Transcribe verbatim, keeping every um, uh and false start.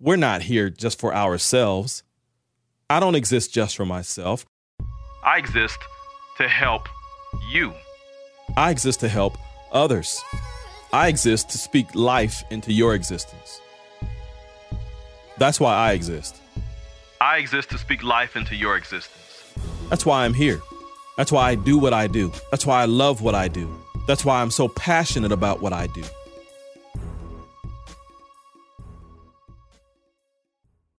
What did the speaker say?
We're not here just for ourselves. I don't exist just for myself. I exist to help you. I exist to help others. I exist to speak life into your existence. That's why I exist. I exist to speak life into your existence. That's why I'm here. That's why I do what I do. That's why I love what I do. That's why I'm so passionate about what I do.